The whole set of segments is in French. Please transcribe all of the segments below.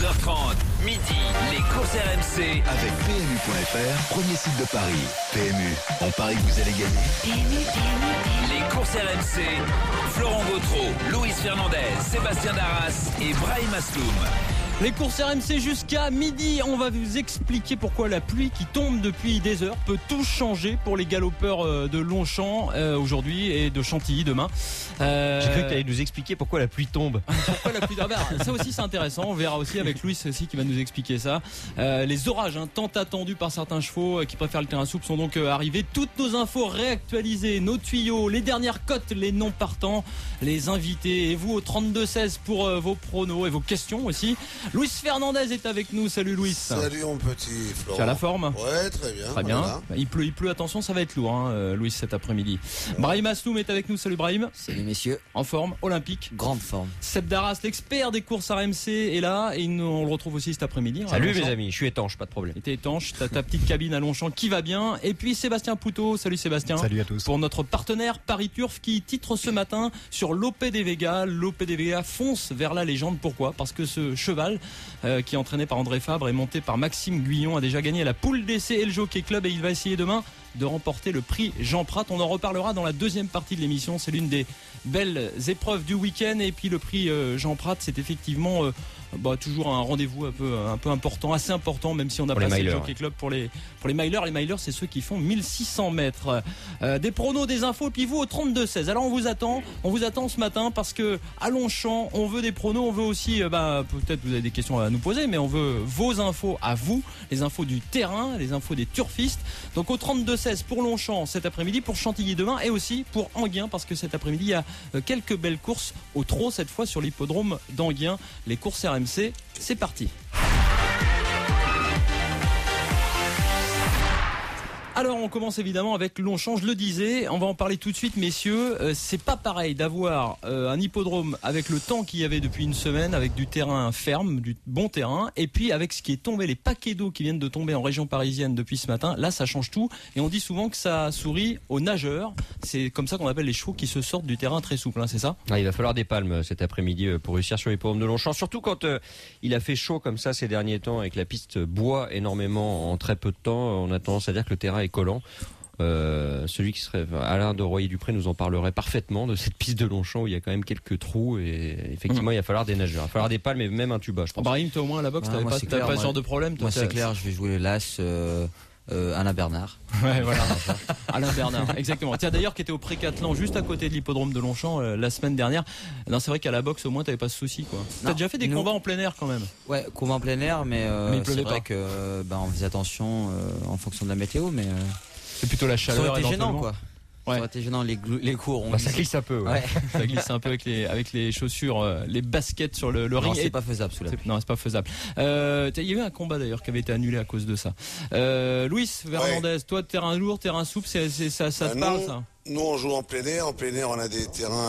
11h30, midi, les courses RMC. Avec PMU.fr, premier site de Paris. PMU, on parie que vous allez gagner. Les courses RMC, Florent Gautreau, Luis Fernandez, Sébastien Darras et Brahim Asloum. Les courses RMC jusqu'à midi, on va vous expliquer pourquoi la pluie qui tombe depuis des heures peut tout changer pour les galopeurs de Longchamp aujourd'hui et de Chantilly demain. J'ai cru que tu allais nous expliquer pourquoi la pluie tombe. Pourquoi la pluie tombe. Ça aussi c'est intéressant, on verra aussi avec Louis aussi qui va nous expliquer ça. Les orages tant attendus par certains chevaux qui préfèrent le terrain souple sont donc arrivés. Toutes nos infos réactualisées, nos tuyaux, les dernières cotes, les noms partants, les invités et vous au 32-16 pour vos pronos et vos questions aussi. Luis Fernandez est avec nous. Salut Luis. Salut mon petit Florent. Tu as la forme? Ouais, très bien. Très bien. Bah, il pleut, attention, ça va être lourd, Luis, cet après-midi. Ouais. Brahim Asloum est avec nous. Salut Brahim. Salut messieurs. En forme, olympique. Grande forme. Seb Darras, l'expert des courses RMC est là et on le retrouve aussi cet après-midi. Salut mes amis, je suis étanche, pas de problème. T'es étanche, t'as ta petite cabine à Longchamp qui va bien. Et puis Sébastien Poutot. Salut Sébastien. Salut à tous. Pour notre partenaire Paris Turf qui titre ce matin sur Lope de Vega. Lope de Vega fonce vers la légende. Pourquoi? Parce que ce cheval qui est entraîné par André Fabre et monté par Maxime Guyon a déjà gagné la poule d'essai et le Jockey Club et il va essayer demain de remporter le prix Jean Prat. On en reparlera dans la deuxième partie de l'émission. C'est l'une des belles épreuves du week-end et puis le prix Jean Prat, c'est effectivement toujours un rendez-vous un peu important, assez important, même si on a passé le Jockey Club pour les milers. Les milers, c'est ceux qui font 1600 mètres. Des pronos, des infos, puis vous au 32-16. Alors on vous attend ce matin parce que à Longchamp, on veut des pronos, on veut aussi, peut-être vous avez des questions à nous poser, mais on veut vos infos à vous, les infos du terrain, les infos des turfistes. Donc au 32-16 pour Longchamp cet après-midi, pour Chantilly demain et aussi pour Enghien parce que cet après-midi il y a quelques belles courses au trot cette fois sur l'hippodrome d'Enghien. Les courses RMC, c'est parti. Alors on commence évidemment avec Longchamp, je le disais, on va en parler tout de suite messieurs, c'est pas pareil d'avoir un hippodrome avec le temps qu'il y avait depuis une semaine, avec du terrain ferme, du bon terrain, et puis avec ce qui est tombé, les paquets d'eau qui viennent de tomber en région parisienne depuis ce matin, là ça change tout, et on dit souvent que ça sourit aux nageurs, c'est comme ça qu'on appelle les chevaux qui se sortent du terrain très souple, c'est ça? Il va falloir des palmes cet après-midi pour réussir sur l'hippodrome de Longchamp, surtout quand il a fait chaud comme ça ces derniers temps et que la piste boit énormément en très peu de temps, on a tendance à dire que le terrain est collant. Celui qui serait Alain de Royer-Dupré nous en parlerait parfaitement de cette piste de Longchamp où il y a quand même quelques trous et effectivement il va falloir des nageurs, il va falloir des palmes et même un tuba je pense. Brahim, toi au moins à la boxe t'avais pas ce genre de problème? Moi c'est clair, je vais jouer l'as Alain Bernard. Ouais, voilà. Alain Bernard, exactement. Tiens, d'ailleurs, qui était au Précatelan, juste à côté de l'hippodrome de Longchamp, la semaine dernière. Non, c'est vrai qu'à la boxe, au moins, t'avais pas ce souci, quoi. T'as déjà fait des combats en plein air, quand même? Ouais, combats en plein air, mais c'est vrai que, on faisait attention, en fonction de la météo, mais c'est plutôt la chaleur. Ça aurait été gênant, quoi. Ouais. Ça aurait été gênant, les cours. Ça glisse un peu, ouais. Ça glisse un peu avec les chaussures, les baskets sur le ring. Non, c'est pas faisable, Non, c'est pas faisable. Il y a eu un combat d'ailleurs qui avait été annulé à cause de ça. Luis Fernandez, toi, terrain lourd, terrain souple, ça te parle, ça? Nous, on joue en plein air. En plein air, on a des terrains,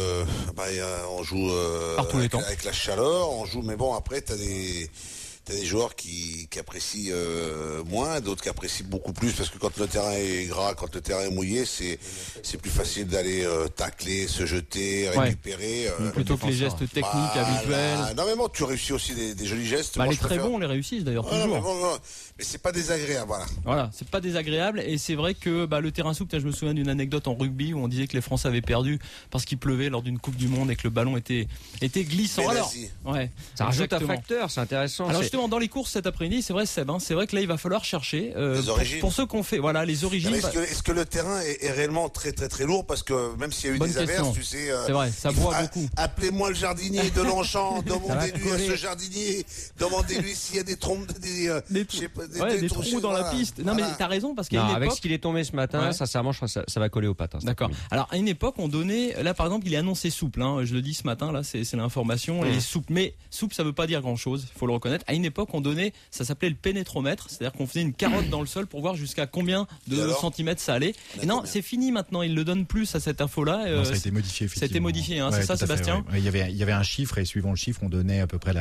on joue, par tous les temps. Avec la chaleur, on joue, mais bon, après, t'as des joueurs qui apprécient moins, d'autres qui apprécient beaucoup plus parce que quand le terrain est gras, quand le terrain est mouillé, c'est plus facile d'aller tacler, se jeter, récupérer. Plutôt que les gestes techniques habituels. Non mais bon, tu réussis aussi des jolis gestes. Les très bons, on les réussit d'ailleurs toujours. Mais c'est pas désagréable, voilà. Voilà, c'est pas désagréable et c'est vrai que le terrain souple, je me souviens d'une anecdote en rugby où on disait que les Français avaient perdu parce qu'il pleuvait lors d'une Coupe du Monde et que le ballon était glissant. Alors, ouais, ça rajoute un facteur, c'est intéressant. Alors justement dans les courses cet après-midi, c'est vrai Seb, c'est vrai que là il va falloir chercher les origines. Pour ceux qu'on fait, voilà les origines. Est-ce que le terrain est réellement très très très lourd parce que même s'il y a eu des averses, tu sais, c'est vrai, ça boit beaucoup. Appelez-moi le jardinier de Longchamp, demandez-lui à ce jardinier, demandez-lui s'il y a des trompes, des trous dans la piste. Non mais t'as raison parce qu'à une époque, avec ce qu'il est tombé ce matin, sincèrement, je crois que ça va coller aux pattes. D'accord. Alors à une époque, on donnait, là par exemple, il est annoncé souple. Je le dis ce matin, là, c'est l'information. Et souple, mais souple, ça veut pas dire grand-chose. Il faut le reconnaître. À une une époque, on donnait, ça s'appelait le pénétromètre, c'est-à-dire qu'on faisait une carotte dans le sol pour voir jusqu'à combien de centimètres ça allait. Et non, c'est fini maintenant, ils le donnent plus à cette info-là. Non, ça a été modifié, effectivement. Ça a été modifié, hein, c'est ça, Sébastien? Il y avait un chiffre, et suivant le chiffre, on donnait à peu près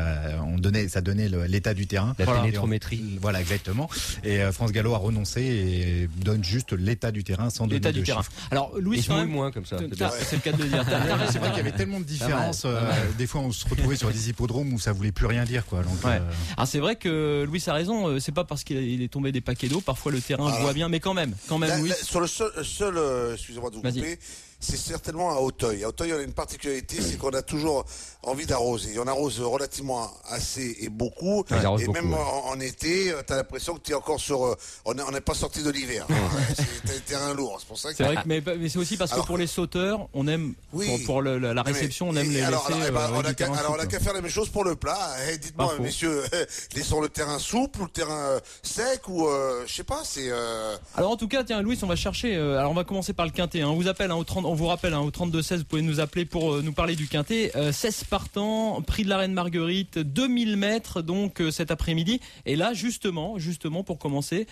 ça donnait l'état du terrain. La pénétrométrie. Voilà, exactement. Et France Gallo a renoncé et donne juste l'état du terrain sans donner de chiffres. Alors, Louis, et se moins comme ça. C'est le cas de le dire. C'est vrai qu'il y avait tellement de différences. Des fois, on se retrouvait sur des hippodromes où ça voulait plus rien dire, quoi. Donc, Alors, c'est vrai que Louis a raison. C'est pas parce qu'il est tombé des paquets d'eau. Parfois, le terrain voit bien, mais quand même, Louis. Sur le seul, excusez-moi de vous couper, c'est certainement à Auteuil. À Auteuil, on a une particularité, c'est qu'on a toujours envie d'arroser. Et on arrose relativement assez et beaucoup. Et même en été, t'as l'impression que t'es encore sur... On n'est pas sorti de l'hiver. C'est un terrain lourd, c'est pour ça que... C'est vrai que, mais c'est aussi parce que pour les sauteurs, on aime, pour la réception, on aime les laisser... on a qu'à faire la même chose pour le plat. Dites-moi, messieurs, laissons le terrain souple ou le terrain sec ou... je sais pas, c'est... Alors en tout cas, tiens, Louis, on va chercher... alors on va commencer par le quintet. On vous appelle on vous rappelle, au 32-16, vous pouvez nous appeler pour nous parler du quintet. 16 partants, prix de la Reine Marguerite, 2000 mètres donc cet après-midi. Et là, justement, pour commencer,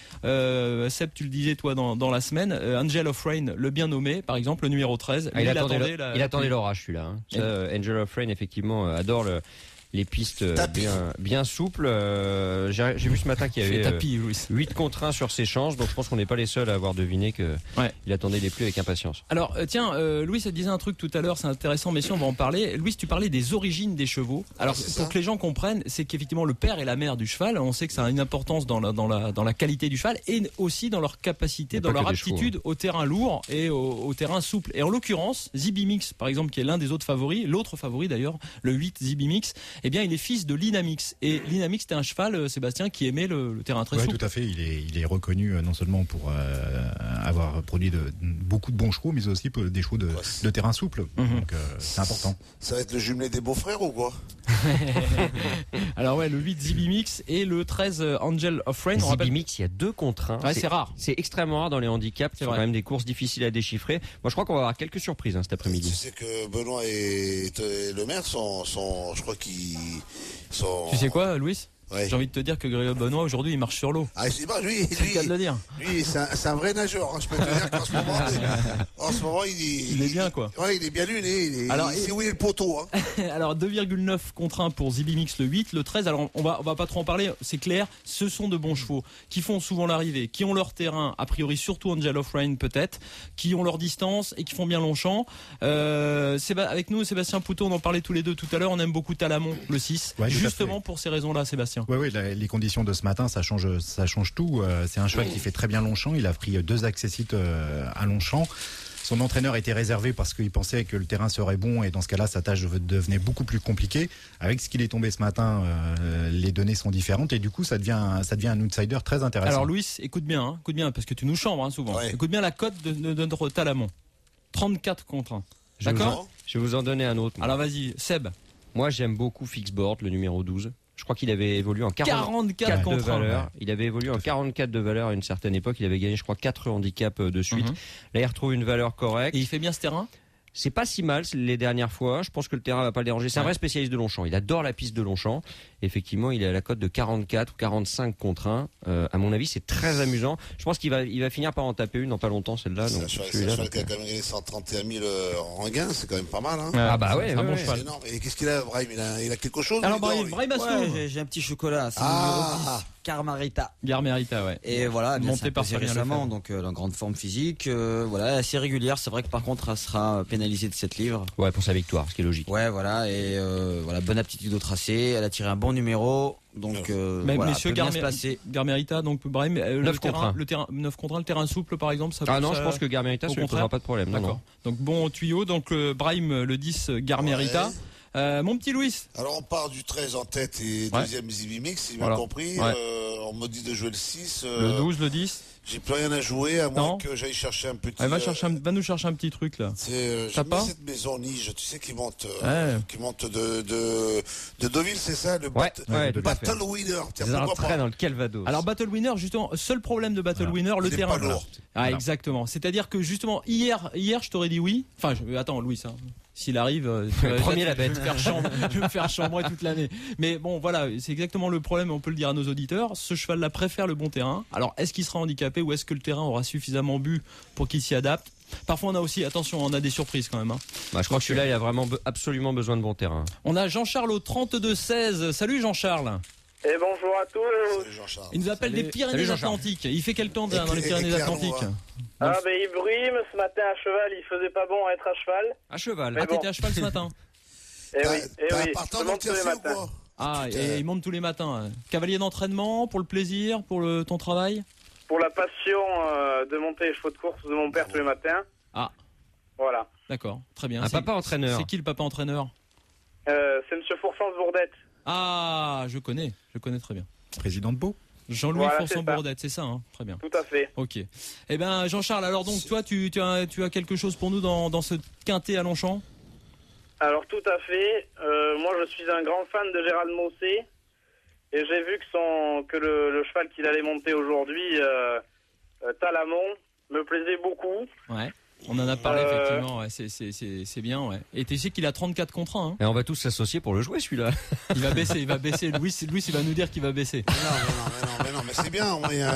Seb, tu le disais toi dans la semaine, Angel of Rain, le bien nommé, par exemple, le numéro 13. Il attendait l'orage, celui-là. Angel of Rain, effectivement, adore les pistes bien souples. J'ai vu ce matin qu'il y avait 8 contre 1 sur ses chances, donc je pense qu'on n'est pas les seuls à avoir deviné qu'il attendait les pluies avec impatience. Alors tiens, Louis a disait un truc tout à l'heure, c'est intéressant, messieurs, on va en parler. Louis, tu parlais des origines des chevaux. Alors pour que les gens comprennent, c'est qu'effectivement le père et la mère du cheval, on sait que ça a une importance dans la qualité du cheval et aussi dans leur capacité, dans leur aptitude au terrain lourd et au terrain souple. Et en l'occurrence, Zibimix, par exemple, qui est l'un des autres favoris, l'autre favori d'ailleurs, le 8 Zibimix, eh bien, il est fils de Linamix. Et Linamix, c'était un cheval, Sébastien, qui aimait le terrain très souple. Oui, tout à fait. Il est reconnu non seulement pour avoir produit beaucoup de bons chevaux, mais aussi des chevaux de terrain souple. Donc, c'est important. Ça va être le jumelé des beaux-frères ou quoi? Alors le 8 Zibimix et le 13 Angel of Rain. Zibimix, il y a 2 contre 1. C'est rare. C'est extrêmement rare dans les handicaps. C'est quand même des courses difficiles à déchiffrer. Moi, je crois qu'on va avoir quelques surprises cet après-midi. Tu sais que Benoît et le maire je crois qu'ils sont... Tu sais quoi, Louis? Ouais. J'ai envie de te dire que Grégoire Benoît aujourd'hui il marche sur l'eau. Ah, c'est pas lui. C'est le cas de le dire. Lui, c'est un vrai nageur. Je peux te dire qu'en ce moment, il est bien quoi. Ouais, il est bien luné. Alors, c'est où est le poteau. Alors 2,9 contre 1 pour Zibimix le 8, le 13. Alors on va pas trop en parler. C'est clair, ce sont de bons chevaux qui font souvent l'arrivée, qui ont leur terrain, a priori surtout Angel of Rain peut-être, qui ont leur distance et qui font bien Longchamp. Avec nous, Sébastien Poutot, on en parlait tous les deux tout à l'heure. On aime beaucoup Talamon, le 6, justement pour ces raisons-là, Sébastien. Oui, les conditions de ce matin, ça change tout. C'est un cheval qui fait très bien Longchamp. Il a pris 2 accessites à Longchamp. Son entraîneur était réservé parce qu'il pensait que le terrain serait bon et dans ce cas-là, sa tâche devenait beaucoup plus compliquée. Avec ce qu'il est tombé ce matin, les données sont différentes et du coup, ça devient un outsider très intéressant. Alors Louis, écoute bien parce que tu nous chambres souvent. Ouais. Écoute bien la cote de notre Talamon. 34 contre 1. D'accord ? Je vais vous en donner un autre. Alors vas-y, Seb. Moi, j'aime beaucoup Fixboard, le numéro 12. Je crois qu'il avait évolué en 44 de valeur. Ouais. Il avait évolué en 44 de valeur à une certaine époque. Il avait gagné, je crois, 4 handicaps de suite. Là, il retrouve une valeur correcte. Et il fait bien ce terrain ? C'est pas si mal les dernières fois. Je pense que le terrain va pas le déranger. C'est un vrai spécialiste de Longchamp. Il adore la piste de Longchamp. Effectivement, il est à la cote de 44 ou 45 contre 1. À mon avis, c'est très amusant. Je pense qu'il va finir par en taper une dans pas longtemps, celle-là. C'est un cheval qui a quand même gagné 131 000 en gain. C'est quand même pas mal. Ah bah ouais, c'est un bon cheval. C'est énorme. Et qu'est-ce qu'il a, Brahim? Il a quelque chose? Alors Brahim Assou. J'ai un petit chocolat. C'est le numéro 10. Garmerita, ouais. Et voilà, monté par récemment, donc en grande forme physique, assez régulière. C'est vrai que par contre, elle sera pénalisée de 7 livres. Ouais, pour sa victoire, ce qui est logique. Ouais, voilà, et bonne aptitude au tracé. Elle a tiré un bon numéro. Donc, messieurs, Garmerita, donc Brahim, 9 contre 1, le terrain souple par exemple. Je pense que Garmerita, ça ne posera pas de problème. D'accord. Non. Donc bon tuyau, donc Brahim le 10, Garmerita. Ouais. Mon petit Louis. Alors on part du 13 en tête et deuxième Zibimix, si j'ai bien compris. On me dit de jouer le 6. Le 12, le 10. J'ai plus rien à jouer, à moins Non. que j'aille chercher un petit. Va nous chercher un petit truc là. J'aime bien cette maison Nige, tu sais, qui monte de Deauville, c'est ça, le Battle Winner. Tiens, C'est un pourquoi train pas dans le Calvados. Alors Battle Winner, justement, seul problème de Battle Winner, le Il est terrain. pas lourd. Ah, exactement. C'est-à-dire que justement hier, je t'aurais dit oui. Enfin, attends, Louis, hein. S'il arrive, premier la bête. Je vais me faire chambrer toute l'année. Mais bon, voilà, c'est exactement le problème. On peut le dire à nos auditeurs. Ce cheval-là préfère le bon terrain. Alors, est-ce qu'il sera handicapé ou est-ce que le terrain aura suffisamment bu pour qu'il s'y adapte? Parfois, on a aussi, attention, on a des surprises quand même. Hein. Je crois que celui-là, il a vraiment absolument besoin de bon terrain. On a Jean-Charles au 32-16. Salut Jean-Charles. Et bonjour à tous. Salut Jean-Charles. Il nous appelle des Pyrénées-Atlantiques. Il fait quel temps dans les Pyrénées-Atlantiques? Il brume. Ce matin à cheval, il faisait pas bon à être à cheval. À cheval. Ah, t'étais à cheval ce matin? Eh oui, Partant je monte tous les matins. Ah, et il monte tous les matins. Cavalier d'entraînement, pour le plaisir, pour ton travail? Pour la passion de monter les chevaux de course de mon père tous les matins. Ah. Voilà. D'accord, très bien. Un papa entraîneur. C'est qui le papa entraîneur? C'est Monsieur Fourcens-Bourdette. Ah, je connais très bien. Président de Pau. Jean-Louis Fourcens-Bourdette, c'est ça, hein? Très bien. Tout à fait. Ok. Eh ben, Jean-Charles, alors donc, toi, tu as quelque chose pour nous dans ce quintet à Longchamp? Alors, tout à fait. Moi, je suis un grand fan de Gérald Mossé. Et j'ai vu que le cheval qu'il allait monter aujourd'hui, Talamon, me plaisait beaucoup. Ouais. On en a parlé effectivement, ouais, c'est bien, ouais. Et tu sais qu'il a 34 contrats, hein. Et on va tous s'associer pour le jouer celui-là. Il va baisser. Louis, il va nous dire qu'il va baisser. Mais c'est bien.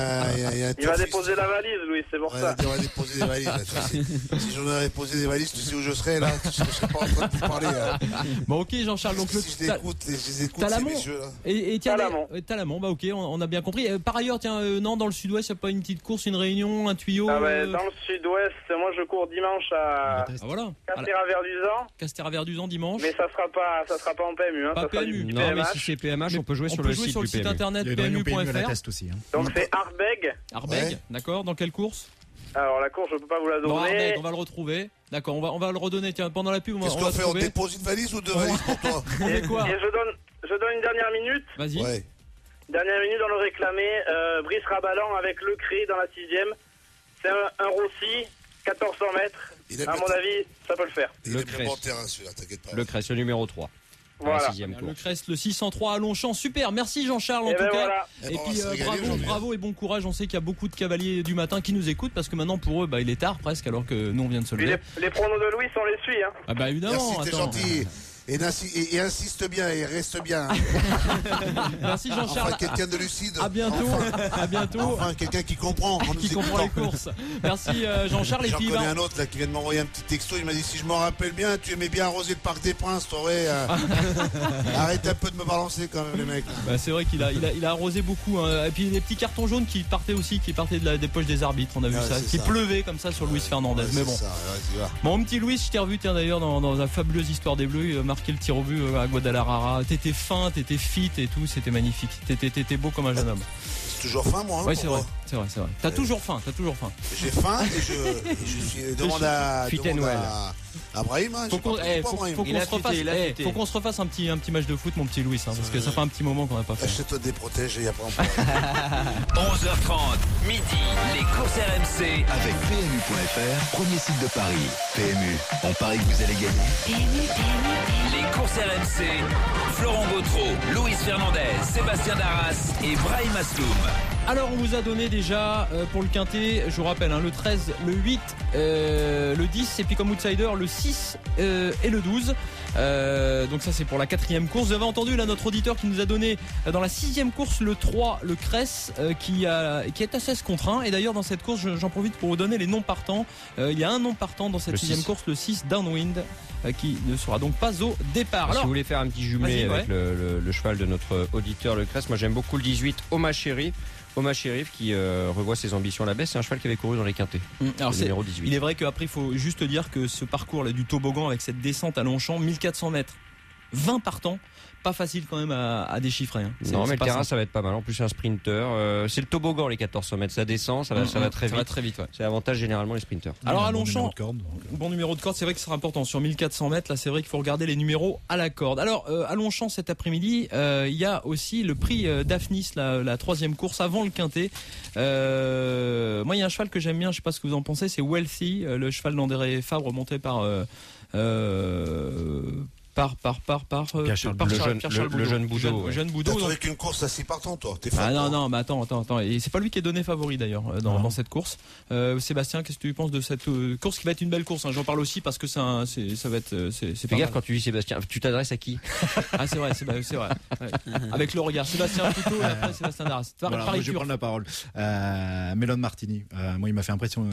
Il va déposer la valise, Louis, c'est pour ça. Il va déposer des valises. Là, si j'en avais posé des valises, tu sais où je serais là. Je serais pas en train de te parler. Bon, ok, Jean-Charles. Donc si je les écoute, Talamon, ces messieurs là. Et tiens, Talamon, bah ok, on a bien compris. Par ailleurs, tiens, non, dans le Sud-Ouest, il n'y a pas une petite course, une réunion, un tuyau? Dans le Sud-Ouest, moi je cours dimanche à Castéra-Verduzan. Castéra-Verduzan dimanche. Mais ça sera pas en PMU, hein. Pas ça sera PMU. du Non, mais si c'est PMH, on peut jouer sur le site internet PMU.fr. Aussi, hein. Donc c'est Arbeg. Arbeg, d'accord. Dans quelle course? Alors la course, je peux pas vous la donner. Non, Arbeg, on va le retrouver. D'accord, on va le redonner. Tiens, pendant la pub, Qu'est-ce qu'on fait? On dépose une valise ou deux valises pour toi? Et quoi? Et je donne une dernière minute. Vas-y. Ouais. Dernière minute dans le réclamé. Brice Rabalan avec le Cré dans la 6e. C'est un Rossi, 1400 mètres. À mon avis, ça peut le faire. Il est bien bon terrain celui-là, t'inquiète pas. Le Crest, le numéro 3. Voilà. Le Crest, le 603 à Longchamp. Super, merci Jean-Charles en tout cas. Voilà. Et puis bravo et bon courage. On sait qu'il y a beaucoup de cavaliers du matin qui nous écoutent parce que maintenant pour eux, il est tard presque alors que nous on vient de se lever. Les pronos de Louis, on les suit. Hein. Ah bah évidemment. Merci, t'es gentil. Et insiste bien et reste bien. Merci Jean-Charles. Enfin, quelqu'un de lucide. À bientôt. À bientôt. Enfin, quelqu'un qui comprend. Qui comprend les courses. Merci Jean-Charles. J'en connais un autre là qui vient de m'envoyer un petit texto. Il m'a dit si je me rappelle bien, tu aimais bien arroser le Parc des Princes, toi, ouais. Arrête un peu de me balancer quand même, les mecs. Bah, c'est vrai qu'il a arrosé beaucoup. Hein. Et puis les petits cartons jaunes qui partaient des poches des arbitres. On a vu ça. Qui pleuvait comme ça sur Luis Fernandez. Mais bon. Mon petit Louis, je t'ai revu d'ailleurs dans la fabuleuse histoire des Bleus. Marqué le tir au but à Guadalajara. T'étais fin, t'étais fit et tout, c'était magnifique. T'étais beau comme un jeune homme. C'est toujours faim, moi. Hein, ouais, c'est vrai. T'as toujours faim. J'ai faim et je suis demande à Brahim. Hein, faut qu'on se refasse un petit match de foot, mon petit Louis, hein, parce que ça fait un petit moment qu'on n'a pas fait. Achète-toi des protèges et après on parle. 11h30, midi, les courses RMC avec PMU.fr, premier site de Paris. PMU, on parie que vous allez gagner. Les courses RMC, Florent Gautreau, Louis Fernandez, Sébastien Darras et Brahim Asloum. Alors on vous a donné déjà pour le quintet, je vous rappelle, le 13, le 8, le 10 et puis comme outsider le 6 et le 12. Donc ça c'est pour la 4e course. Vous avez entendu là notre auditeur qui nous a donné dans la 6e course le 3, le Cress qui est à 16 contre 1. Et d'ailleurs dans cette course j'en profite pour vous donner les noms partants. Il y a un nom partant dans cette 6e course, le 6 Downwind, qui ne sera donc pas au départ. Alors, si vous voulez faire un petit jumelé avec le cheval de notre auditeur le Cress, moi j'aime beaucoup le 18 Oma Shérif qui revoit ses ambitions à la baisse. C'est un cheval qui avait couru dans les quintets. Alors le numéro 18. Il est vrai qu'après il faut juste dire que ce parcours là du toboggan avec cette descente à Longchamp, 1400 mètres, 20 partants, pas facile quand même à déchiffrer. Hein. Non, mais le terrain, simple. ça va être pas mal. En plus, c'est un sprinter. C'est le toboggan, les 1400 mètres. Ça descend, ça va très vite. Ça va très vite, ouais. C'est l'avantage généralement les sprinters. Alors à bon Longchamp, numéro de corde, donc. bon numéro de corde, c'est vrai que ce sera important. Sur 1400 mètres, là, c'est vrai qu'il faut regarder les numéros à la corde. Alors à Longchamp cet après-midi, il y a aussi le prix Daphnis, la troisième course avant le Quintet. Moi, il y a un cheval que j'aime bien, je sais pas ce que vous en pensez, c'est Wealthy, le cheval d'André Fabre monté par Pierre Charles le jeune Boudot. Jeune T'as Boudot. trouvé qu'une course assez partant, toi. T'es fort. Non, mais attends. Et c'est pas lui qui est donné favori d'ailleurs dans cette course. Sébastien, qu'est-ce que tu penses de cette course qui va être une belle course, hein. J'en parle aussi parce que ça va être. C'est Fais gaffe quand tu dis Sébastien. Tu t'adresses à qui? Ah c'est vrai. Ouais. Avec le regard. Sébastien plutôt et après Sébastien Darras. Voilà, moi, je vais prendre la parole. Melon Martini. Moi, il m'a fait impression.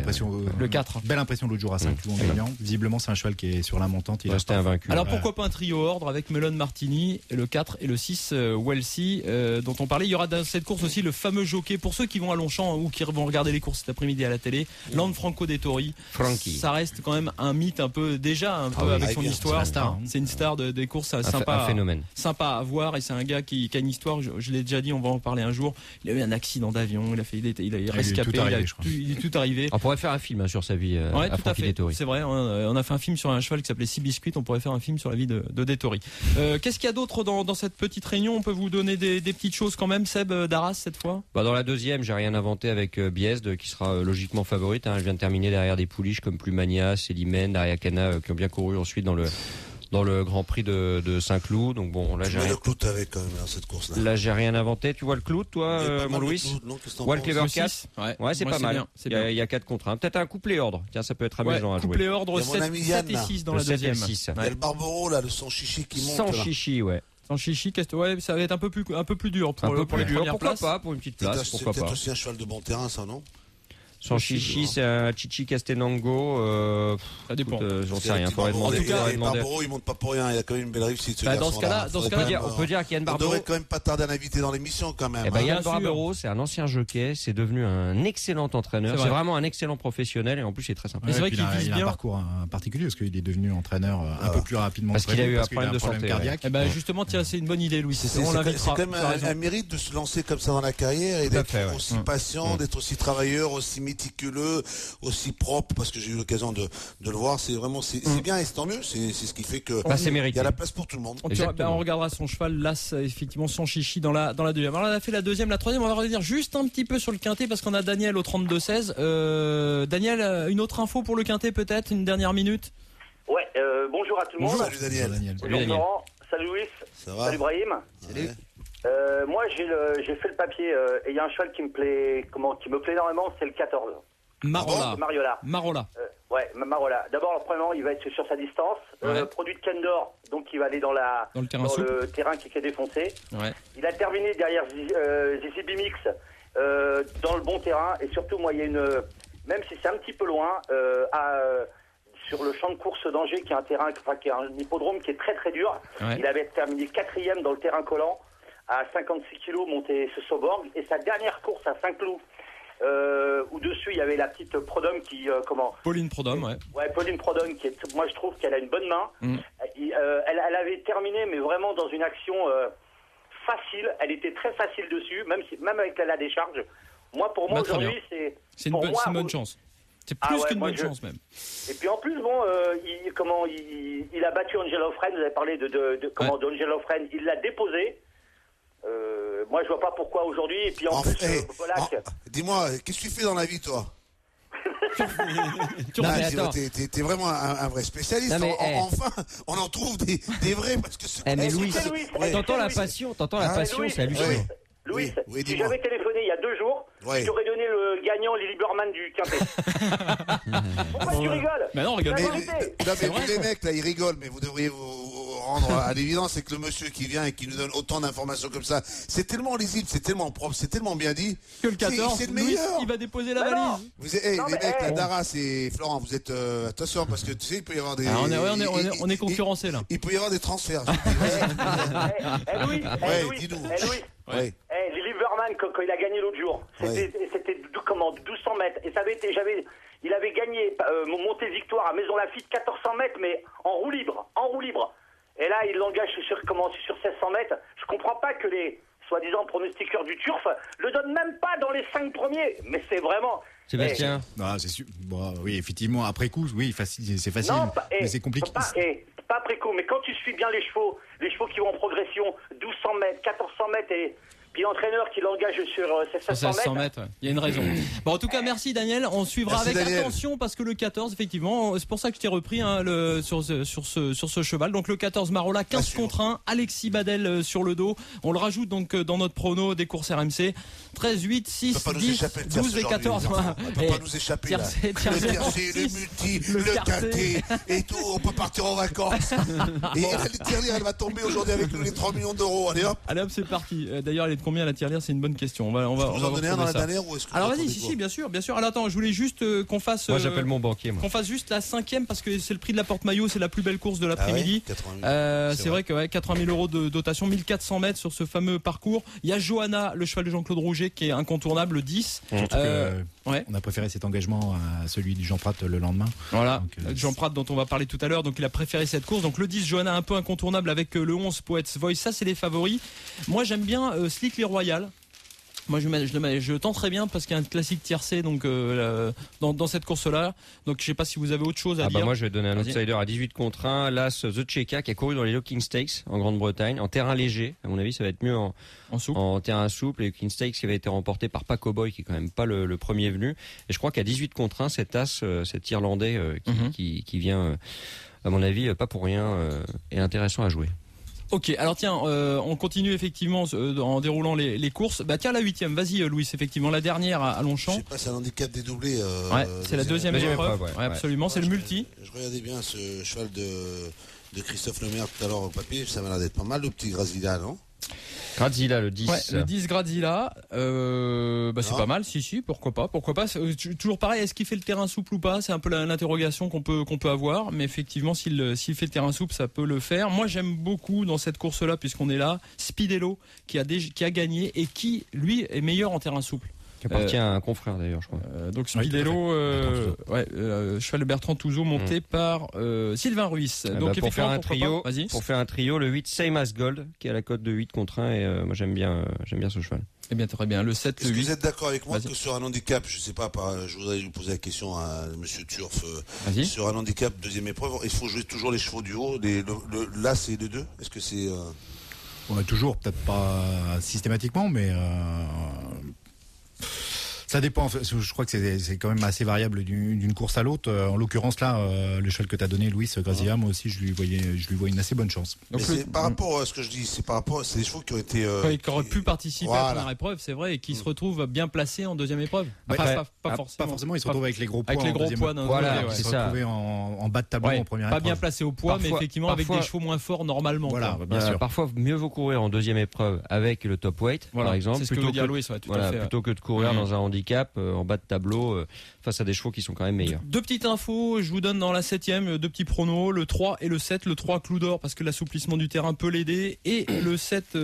Le 4. Belle impression l'autre jour à Saint-Cloud en gagnant. Visiblement, c'est un cheval qui est sur la montante. Il Resté invaincu. Alors pourquoi pas un trio ordre avec Melon Martini, le 4 et le 6 Wealthy dont on parlait. Il y aura dans cette course aussi le fameux jockey pour ceux qui vont à Longchamp ou qui vont regarder les courses cet après-midi à la télé. Lanfranco Dettori. Frankie. Ça reste quand même un mythe un peu avec son histoire. C'est une star des courses sympa. Un phénomène. Sympa à voir et c'est un gars qui a une histoire. Je l'ai déjà dit, on va en parler un jour. Il a eu un accident d'avion. Il a rescapé. Il est tout arrivé. On pourrait faire un film sur sa vie à tout à Frankie fait. Dettori. C'est vrai. On a fait un film sur un cheval qui s'appelait Seabiscuit. On pourrait faire un film sur la vie de Dettori. Qu'est-ce qu'il y a d'autre dans cette petite réunion? On peut vous donner des petites choses quand même, Seb Darras, cette fois? Dans la deuxième, j'ai rien inventé avec Biesde qui sera logiquement favorite. Elle vient de terminer derrière des pouliches comme Plumania, Célimène, Ariakana qui ont bien couru ensuite dans le Grand Prix de Saint-Cloud. Donc bon, là j'ai rien. Le clou avec quand même dans cette course-là. Là j'ai rien inventé. Tu vois le clout, toi, mon Louis? One Clever 4. Ouais, c'est pas mal. Il y a 4 contre 1. Peut-être un couplet ordre. Tiens, ça peut être amusant à jouer. Couplet ordre 7 et 6 dans la deuxième. Il y a le Barbaro là, le sans chichi qui monte. Sans chichi, ouais. Sans chichi, ça va être un peu plus dur pour les premières places. Pourquoi pas pour une petite place? Pourquoi pas? C'est peut-être aussi un cheval de bon terrain, ça, non? Sans chichi, c'est un Chichi Castenango. Ça dépend. J'en sais rien. Faudrait demander. Barbaro, il monte pas pour rien. Il a quand même une belle réussite. Dans ce cas-là, on peut dire qu'Yann Barbaro. On devrait quand même pas tarder à l'inviter dans l'émission, quand même. Yann Barbaro, c'est un ancien jockey. C'est devenu un excellent entraîneur. C'est vraiment un excellent professionnel et en plus, il est très sympa. C'est vrai qu'il a un parcours particulier parce qu'il est devenu entraîneur un peu plus rapidement. Parce qu'il a eu un problème de santé cardiaque. Justement, tiens, c'est une bonne idée, Louis. C'est quand même un mérite de se lancer comme ça dans la carrière et d'être aussi patient, d'être aussi travailleur, aussi méticuleux, aussi propre, parce que j'ai eu l'occasion de le voir. C'est vraiment, c'est bien et c'est tant mieux. C'est ce qui fait que il y a la place pour tout le monde. On regardera son cheval, là, effectivement, son chichi dans la deuxième. Alors, on a fait la deuxième, la troisième. On va revenir juste un petit peu sur le Quintet parce qu'on a Daniel au 32-16. Daniel, une autre info pour le Quintet, peut-être, une dernière minute? Ouais, bonjour à tout le monde. Salut Daniel. Salut Laurent. Salut Louis. Salut Brahim. Salut. Moi, j'ai fait le papier et il y a un cheval qui me plaît énormément, c'est le 14. Mariola. Marola. D'abord, premièrement, il va être sur sa distance. Produit de Kendor, donc il va aller dans le terrain qui est défoncé. Ouais. Il a terminé derrière Zizi Bimix dans le bon terrain. Et surtout, moi, il y a même si c'est un petit peu loin, sur le champ de course d'Angers, qui est un terrain, qui est un hippodrome qui est très très dur. Ouais. Il avait terminé 4e dans le terrain collant à 56 kg, monté ce Soborg. Et sa dernière course à Saint-Cloud, où dessus il y avait la petite Prodhomme qui Pauline Prodhomme, Pauline Prodhomme, moi je trouve qu'elle a une bonne main. Elle avait terminé, mais vraiment dans une action facile. Elle était très facile dessus, même avec la décharge. Pour moi aujourd'hui c'est une bonne chance. C'est plus qu'une bonne chance même. Et puis en plus il a battu Angel Offren. Vous avez parlé d'Angel Offren. Il l'a déposé. Moi je vois pas pourquoi aujourd'hui. Et puis dis-moi, qu'est-ce que tu fais dans la vie, toi? T'es vraiment un vrai spécialiste. Enfin, on en trouve des vrais parce que mais Louis, t'entends la passion, c'est hallucinant. Louis, si j'avais téléphoné il y a 2 jours, je t'aurais donné le gagnant Lily Burman du Quintet. Pourquoi tu rigoles? Mais non, regarde. Les mecs là, ils rigolent, mais vous devriez vous rendre à l'évidence, c'est que le monsieur qui vient et qui nous donne autant d'informations comme ça, c'est tellement lisible, c'est tellement propre, c'est tellement bien dit. Que le 14, c'est le meilleur. Il va déposer la valise. Les mecs, la Darras et Florent, vous êtes attention parce que tu sais, il peut y avoir des. On est concurrencés là. Il peut y avoir des transferts. Louis, dis-nous. Lily Burman, quand il a gagné l'autre jour, c'était 1200 mètres. Et il avait gagné montée victoire à Maison Lafitte 1400 mètres, mais en roue libre. Et là, il l'engage sur 1600 mètres. Je comprends pas que les soi-disant pronostiqueurs du Turf le donnent même pas dans les 5 premiers. Mais c'est vraiment... Sébastien. C'est sûr. Bon, oui, effectivement, après coup, oui, c'est facile, non, mais c'est compliqué. Pas après coup, mais quand tu suis bien les chevaux qui vont en progression, 1200 mètres, 1400 mètres, et puis l'entraîneur qui l'engage sur 1600 mètres. Ouais. Il y a une raison. Bon, en tout cas, merci Daniel. On suivra avec Daniel. attention parce que le 14, effectivement, c'est pour ça que je t'ai repris sur ce cheval. Donc le 14 Marola, 15 contre 1, Alexis Badel sur le dos. On le rajoute donc dans notre prono des courses RMC. 13, 8, 6, 10, 12 et 14. On ne peut pas nous échapper. Là. Le tiercé, le multi, le quintet et tout. On peut partir en vacances. Et la tirelire, elle va tomber aujourd'hui avec nous les 3 millions d'euros. Allez hop. Allez hop, c'est parti. D'ailleurs, elle est de combien la tirelire? C'est une bonne question. On va vous en donner un dans la dernière ou est-ce que alors vas-y, si, bien sûr. Alors attends, je voulais juste qu'on fasse. Moi, j'appelle mon banquier. Qu'on fasse juste la 5e parce que c'est le prix de la porte-maillot, c'est la plus belle course de l'après-midi. C'est vrai que 80 000 euros de dotation, 1400 mètres sur ce fameux parcours. Il y a Johanna, le cheval de Jean-Claude Rouget, qui est incontournable, le 10. On a préféré cet engagement à celui du Jean Prat le lendemain. Voilà, Jean Prat dont on va parler tout à l'heure, donc il a préféré cette course. Donc le 10, Johanna un peu incontournable avec le 11, Poets Voice, ça c'est les favoris. Moi j'aime bien Slick Les Royal. Moi je tenterai bien parce qu'il y a un classique tiercé donc dans cette course-là. Donc je sais pas si vous avez autre chose à dire. Moi je vais donner un outsider à 18 contre 1, l'As The Cheka qui a couru dans les Locking Stakes en Grande-Bretagne en terrain léger. À mon avis ça va être mieux en terrain souple. Les Locking Stakes qui avait été remporté par Paco Boy qui est quand même pas le premier venu. Et je crois qu'à 18 contre 1 cet As, cet Irlandais qui vient à mon avis pas pour rien est intéressant à jouer. Ok, alors tiens, on continue effectivement en déroulant les courses. Bah tiens, la 8e, vas-y Louis, effectivement la dernière à Longchamp. Je sais pas, c'est un handicap dédoublé. C'est la deuxième épreuve. Ouais, absolument, c'est le multi. Je regardais bien ce cheval de Christophe Lemaire tout à l'heure au papier, ça m'a l'air d'être pas mal, le petit Grazilla, non? Grazilla, le 10. Ouais, le 10 Grazilla, c'est pas mal, si, pourquoi pas. Toujours pareil, est-ce qu'il fait le terrain souple ou pas? C'est un peu l'interrogation qu'on peut avoir, mais effectivement, s'il fait le terrain souple, ça peut le faire. Moi, j'aime beaucoup dans cette course-là, puisqu'on est là, Spidello, qui a gagné et qui, lui, est meilleur en terrain souple. Qui appartient à un confrère d'ailleurs, je crois. Donc Spidello, cheval de Bertrand Touzeau monté par Sylvain Ruiz. Donc pour faire un trio, le 8 Same As Gold qui a la cote de 8 contre 1 et moi j'aime bien ce cheval. Eh bien très bien, le 7, le 8. Est-ce que vous êtes d'accord avec moi que sur un handicap, je sais pas, je voudrais vous poser la question à monsieur Turf, sur un handicap deuxième épreuve, il faut jouer toujours les chevaux du haut, l'As et le 2? Est-ce que c'est toujours, peut-être pas systématiquement, mais ça dépend. Je crois que c'est quand même assez variable d'une course à l'autre. En l'occurrence là, le cheval que tu as donné, Louis Grazilla, moi aussi je lui vois une assez bonne chance. Donc par rapport à ce que je dis, c'est des chevaux qui ont été qui auraient pu participer à la première épreuve, c'est vrai, et qui se retrouvent bien placés en deuxième épreuve. Pas forcément. Ils se retrouvent avec les gros poids. Avec les gros poids. Ils se retrouvent en bas de tableau en première épreuve. Pas bien placés au poids, mais effectivement avec des chevaux moins forts normalement. Voilà, bien sûr. Parfois mieux vaut courir en deuxième épreuve avec le top weight, par exemple, plutôt que de courir dans un handicap en bas de tableau face à des chevaux qui sont quand même meilleurs. Deux petites infos, je vous donne dans la 7e, deux petits pronos, le 3 et le 7. Le 3 clou d'or parce que l'assouplissement du terrain peut l'aider, et le 7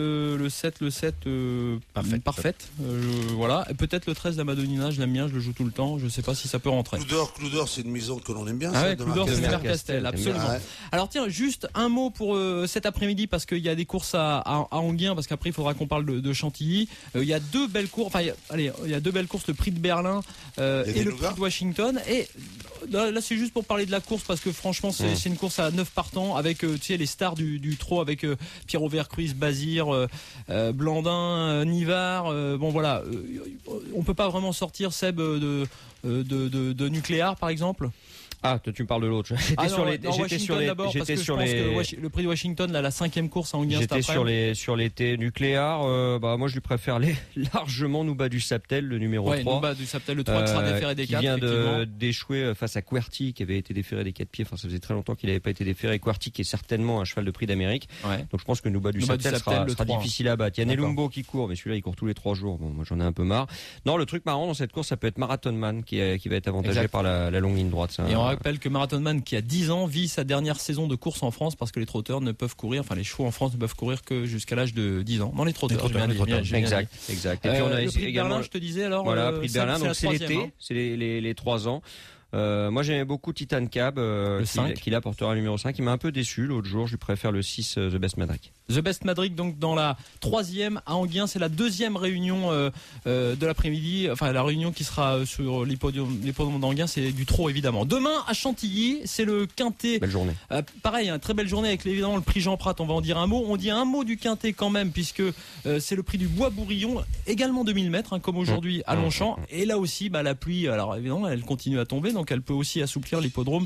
parfaite. Voilà, et peut-être le 13 la Madonnina, je l'aime bien, je le joue tout le temps, je sais pas si ça peut rentrer. Clou d'or, c'est une maison que l'on aime bien. Clou d'or, c'est Mercastel, absolument. Ouais. Alors tiens, juste un mot pour cet après-midi parce qu'il y a des courses à Enghien, parce qu'après il faudra qu'on parle de Chantilly. Il y a deux belles courses, il y a deux belles courses, le prix de Berlin et le prix de Washington. Et là c'est juste pour parler de la course parce que franchement c'est une course à 9 partants avec les stars du trot, avec Pierrot Vercruis, Bazir, Blandin, Nivard. Bon voilà, on peut pas vraiment sortir Seb de Nucléar par exemple. Ah, toi, tu me parles de l'autre. J'étais sur le prix de Washington, là, la 5e course à Enghien. J'étais sur l'été nucléaire. Moi, je lui préfère largement Nouba du Saptel, le numéro 3. Nouba du Saptel, le 3 qui sera déféré des 4. Qui vient d'échouer face à QWERTY, qui avait été déféré des 4 pieds. Enfin, ça faisait très longtemps qu'il n'avait pas été déféré. QWERTY, qui est certainement un cheval de prix d'Amérique. Ouais. Donc, je pense que Nouba du Saptel sera difficile à battre. Il y a Nelumbo qui court, mais celui-là, il court tous les 3 jours. Bon, moi, j'en ai un peu marre. Non, le truc marrant dans cette course, ça peut être Marathon Man, qui va être avantagé par la longue ligne droite. Je rappelle que Marathon Man, qui a 10 ans, vit sa dernière saison de course en France parce que les trotteurs ne peuvent courir, enfin les chevaux en France ne peuvent courir que jusqu'à l'âge de 10 ans. Non, les trotteurs. Exact. Et puis on a le prix de Berlin, je te disais alors. Voilà, prix de Berlin, donc c'est l'été, c'est les 3 ans. Moi j'aimais beaucoup Titan Cab, qui là portera le numéro 5. Il m'a un peu déçu l'autre jour, je lui préfère le 6 The Best Madrick. The Best Madrick, donc dans la 3e à Enghien, c'est la 2e réunion de l'après-midi, enfin la réunion qui sera sur l'hippodrome d'Enghien, c'est du trot évidemment. Demain à Chantilly, c'est le quintet. Belle journée. Pareil, très belle journée avec évidemment le prix Jean Prat, on va en dire un mot. On dit un mot du quintet quand même, puisque c'est le prix du Bois-Bourillon, également 2000 mètres, comme aujourd'hui à Longchamp. Et là aussi, la pluie, alors évidemment, elle continue à tomber, donc elle peut aussi assouplir l'hippodrome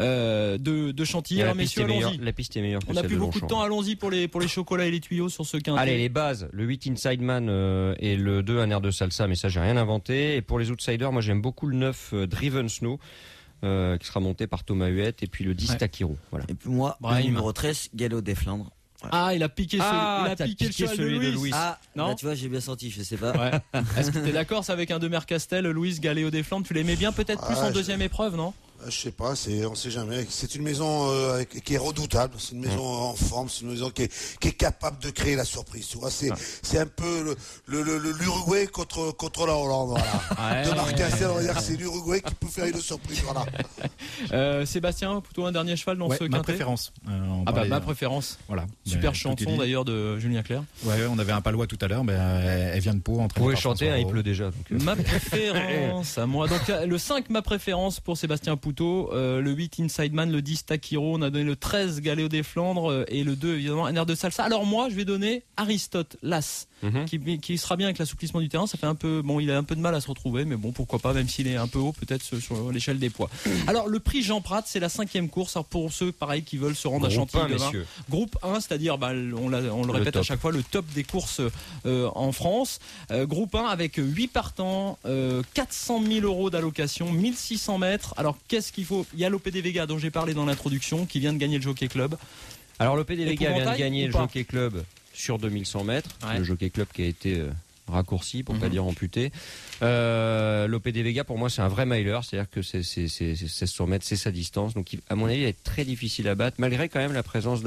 de Chantilly. Alors messieurs, allons-y. La piste est meilleure que on n'a celle plus de beaucoup de Longchamp. temps, allons-y pour les chocolats et les tuyaux sur ce quintet. Allez, les bases, le 8 Inside Man et le 2 Un air de salsa, mais ça j'ai rien inventé. Et pour les outsiders, moi j'aime beaucoup le 9 Driven Snow, qui sera monté par Thomas Huette, et puis le 10 Takiro. Voilà. Et puis moi, le numéro 13, Galop des Flandres. Voilà. Ah, il a piqué, il a piqué le cheval de Louis. Ah, non, là, tu vois, j'ai bien senti, je sais pas. Ouais. Est-ce que t'es d'accord, c'est avec un Demer Castel, Louis Galéo des Flandres, tu l'aimais bien peut-être plus en deuxième épreuve, non? Je sais pas, on sait jamais. C'est une maison qui est redoutable. C'est une maison en forme. C'est une maison qui est capable de créer la surprise. Tu vois, c'est un peu l'Uruguay contre la Hollande. Voilà. De Marc Castel, on va dire que c'est l'Uruguay qui peut faire une surprise. Voilà. Sébastien, plutôt un dernier cheval dans ce quintet. Ma préférence. Ma préférence. Voilà. Super chanson d'ailleurs de Julien Clerc. Ouais, on avait un palois tout à l'heure, mais elle vient de Pau. Vous pouvez chanter, il pleut déjà. Donc ma préférence à moi. Donc le 5, ma préférence pour Sébastien Poutot. Le 8 Inside Man, le 10 Takiro, on a donné le 13 Galéo des Flandres et le 2 évidemment Un air de salsa. Alors moi je vais donner Aristote Las, qui sera bien avec l'assouplissement du terrain. Ça fait un peu, il a un peu de mal à se retrouver, mais bon, pourquoi pas, même s'il est un peu haut peut-être sur l'échelle des poids. Alors le prix Jean Prat, c'est la 5e course. Alors, pour ceux pareil qui veulent se rendre à Chantilly demain, groupe 1, c'est-à-dire on le répète à chaque fois, le top des courses en France. Groupe 1 avec 8 partants, 400 000 € d'allocation, 1600 mètres. Alors qu'est-ce qu'il faut? Il y a l'OPD Vega dont j'ai parlé dans l'introduction, qui vient de gagner le Jockey Club. Alors l'OPD Vega vient de gagner le Jockey Club sur 2100 mètres. Ouais. Le Jockey Club qui a été raccourci, pour pas dire amputé. L'OPD Vega, pour moi, c'est un vrai miler, c'est-à-dire que c'est 1600 mètres, c'est sa distance. Donc, à mon avis, il va être très difficile à battre, malgré quand même la présence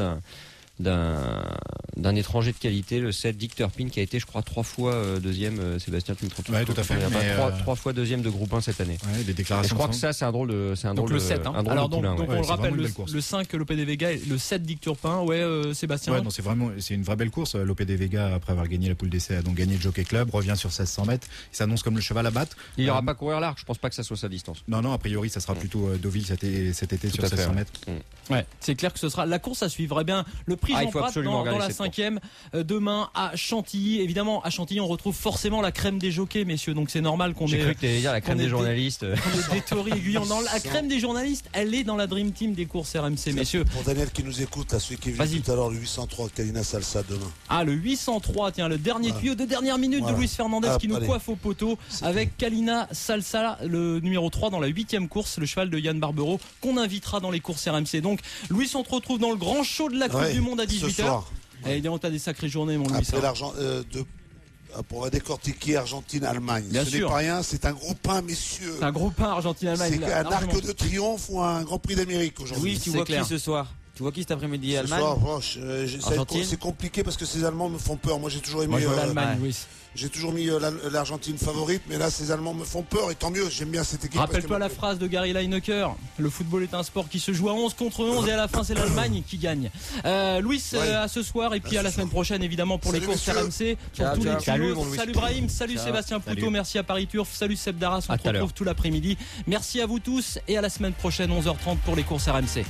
d'un étranger de qualité, le 7 Dick Turpin, qui a été, je crois, 3 fois deuxième. Sébastien, tu me trompes? Ouais, tout à fait. Trois fois deuxième de groupe 1 cette année. Ouais, les déclarations. Et je crois que ça, c'est un drôle de. Donc le 7. Alors donc on le rappelle, le 5 l'OPD Vega, et le 7 Dick Turpin. Sébastien. Ouais, non, c'est une vraie belle course. L'OPD Vega, après avoir gagné la poule d'essai, a donc gagné le Jockey Club, revient sur 1600 mètres. Il s'annonce comme le cheval à battre. Il n'ira pas courir large. Je pense pas que ça soit sa distance. Non, a priori, ça sera plutôt Deauville cet été sur 1600 mètres. Ouais, c'est clair que ce sera la course à suivre. Eh bien, le prix Jean Prat dans la 5e demain à Chantilly. Évidemment, à Chantilly, on retrouve forcément la crème des jockeys, messieurs. Donc c'est normal qu'on ait. J'ai cru que t'allais dire la crème des journalistes. Des théories aiguillants. La crème des journalistes, elle est dans la Dream Team des courses RMC, messieurs. Pour Daniel qui nous écoute, là, celui qui est venu tout à l'heure, le 803 Kalina Salsa demain. Ah, le 803, tiens, le dernier tuyau de dernière minute de Luis Fernandez qui nous coiffe au poteau avec Kalina Salsa, le numéro 3 dans la 8e course, le cheval de Yann Barbero, qu'on invitera dans les courses RMC. Donc, Luis, on te retrouve dans le grand show de la Coupe du Monde à 18h. Et on t'a des sacrées journées, mon Louis. Après l'argent on va décortiquer Argentine-Allemagne. Ce n'est pas rien, c'est un groupe 1, messieurs. C'est un groupe 1 Argentine-Allemagne. C'est un arc de triomphe ou un Grand Prix d'Amérique aujourd'hui. Oui, tu vois qui ce soir? Tu vois qui cet après-midi? Allemagne? Ce soir, c'est compliqué parce que ces Allemands me font peur. Moi, j'ai toujours aimé l'Allemagne, oui. J'ai toujours mis l'Argentine favorite, mais là, ces Allemands me font peur et tant mieux. J'aime bien cette équipe. Rappelle-toi la phrase de Gary Lineker. Le football est un sport qui se joue à 11 contre 11 et à la fin, c'est l'Allemagne qui gagne. Louis, à ce soir et puis à la semaine prochaine, évidemment, pour les courses RMC. Salut Brahim, salut Sébastien Poutot, merci à Paris Turf, salut Seb Darras, on se retrouve tout l'après-midi. Merci à vous tous et à la semaine prochaine, 11h30 pour les courses RMC.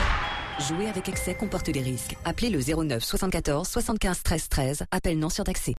Jouer avec excès comporte des risques. Appelez le 09 74 75 13 13. Appel non surtaxé.